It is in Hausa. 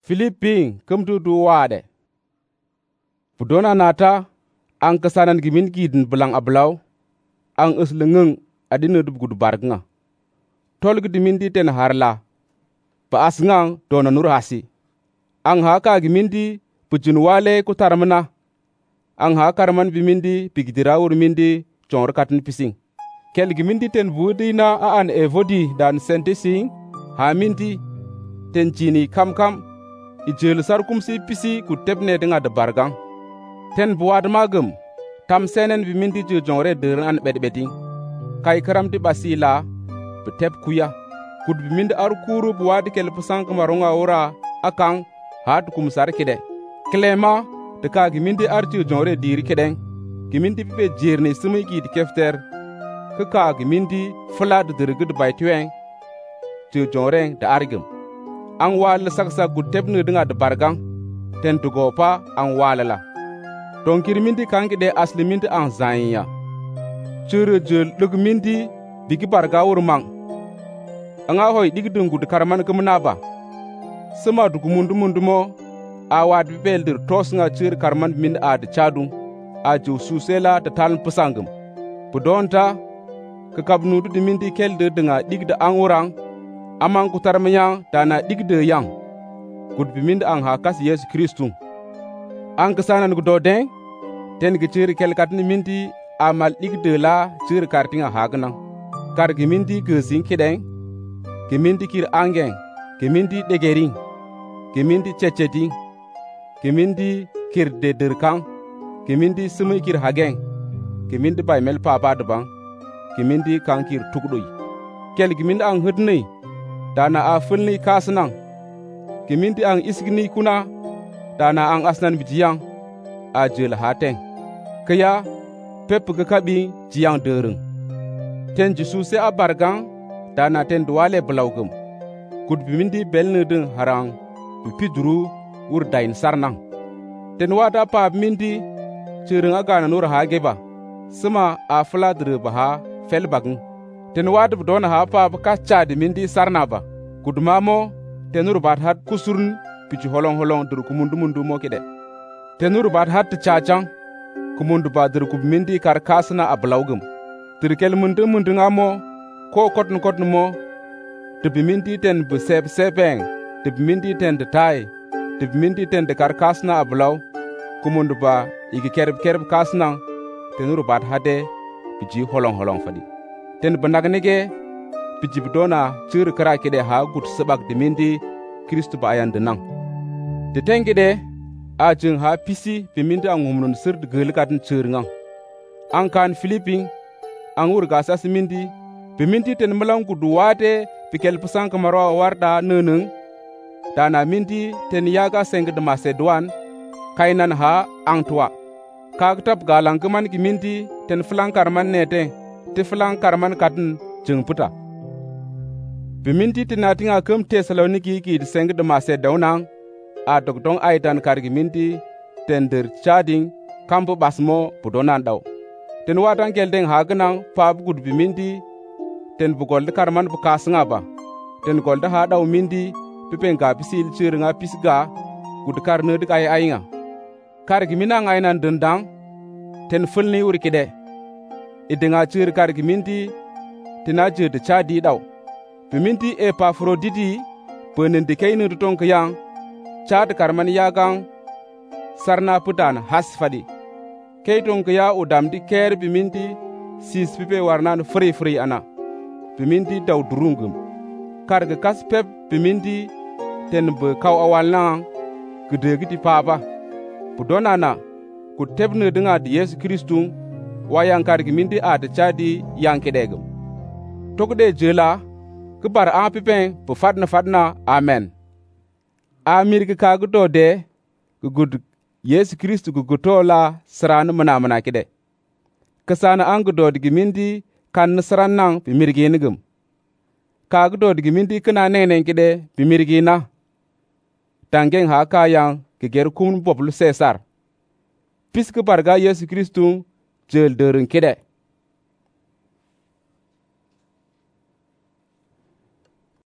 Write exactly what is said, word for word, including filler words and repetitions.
Filippin kumtu du wade. Pudona nata ang kasanan gimin gidin belang ablaw ang uslengeng adina dub gud bargnga. Tol gidimin di ten harla pa asngang dona nur hasi. Ang haka gimindi pujun wale kutarmana. Ang haka raman bimindi pigdirawur mindi chongor katin pising. Kel gimindi ten budi na aan evodi dan sentising ha mindi ten jini kam kam ijel sar kumsi pisi ku tebne denga de bargang. Ten buad magum tam senen bimindi je jongre deren an bedbeding. Kai karam di basila betep kuya kud bimindi ar kuru buad kel pesang kemaronga ora akang hat kumsar kide. Klema de ka gimindi ar je jongre diri kedeng. Gimindi pipe jirni sumi ki di kefter ka gimindi flad dergud baitweng je jongre da argum. Ang wala saksa gutep ne denga de bargang ten tugo pa ang wala la don kirmindi kangi de asli mindi ang zanya chure jel lug mindi bigi barga urmang anga hoy digdun gud karman kumna ba sama dugu mundu mundu mo awad beldir tosnga chure karman min ad chadum a ju susela ta tal pusangum budonta ka kabnu du mindi kelde denga digda ang urang amang kutar menya dana digde yang gud bimind ang hakas Yesu Kristu ang kesanan gudo den ten giciri kel katni minti amal digde la cir kartinga hagna kar gimindi gesin kiden gimindi kir angen gimindi degering gimindi cecedi gimindi kir de derkang gimindi sumi kir hagen gimindi bay mel papa debang gimindi kankir tukdoi kel gimindi ang hudnei dana a fulni kasnang giminti ang isgni kuna dana ang asnan bijiyang a jel hateng kaya pep gakabi jiyang dereng ten jisuse a bargang dana ten duwale blawgum kud bimindi belne den harang pipiduru ur dain sarnang ten wada pa mindi cireng agana nur hageba sama a fladre baha felbagun ten wad dona ha pa ka chadi mindi sarna ba kudmamo tenur bat hat kusurn pichi holong holong dur kumundu mundu mo kide tenur bat hat chachang kumundu ba dur kub mindi kar kasna ablawgum tirkel mundu mundu ngamo ko kotn kotn mo de mindi ten bu sep sepeng de mindi ten de tai de mindi ten de kar kasna ablaw kumundu ba igi kerb kerb kasna tenur bat hade pichi holong holong fadi ten banagnege piji bidona cir kara kide ha gut sebak de mindi Kristu ba ayan denang de tengide a jeng ha pisi be mindi ang umnun sir de gel katin cir ngang ang kan Filipin ang ur gasa mindi be mindi ten melang gudu wate pikel pesang kamaro warda neneng dana mindi ten yaga seng de Macedoine kainan ha ang tua kagtap galang keman ki mindi ten flang karman nete te flang karman katin jeng puta biminti tinatinga kum Tesaloniki ki seng de Macedonia a dogdong aitan kargi minti tender chading kampo basmo pudonan daw ten watan geldeng hagnang pab gud biminti ten bugol de karman bukasnga ba ten golda ha daw mindi pipenga pisil chiringa pisga gud karne de ay ayinga kargi minang ainan dendang ten fulni urkide idinga chir kargi minti tinaje de chadi daw biminti e Epafroditi penen de kayne ruton kayang chad karman yagang sarna putan hasfadi kayton kaya udam di ker biminti sis pipe warnan free free ana biminti daw durungum karga kaspep biminti ten be kaw awalna gede gidi papa budonana ku tebne dinga di Yesu Kristu wayang kargi minti ad chadi yankedegum tokde jela kubar a pipen bu fadna fadna amen amir ki kagu do de gud Yesu Kristu guguto la sran mana mana kide kasana an gudo digi mindi kan sran nang bi mirgi nigum kagu do digi mindi kana nenen kide bi mirgi na tangen ha kayang ki ger kum boblu Cesar piske barga Yesu Kristu jel derun kide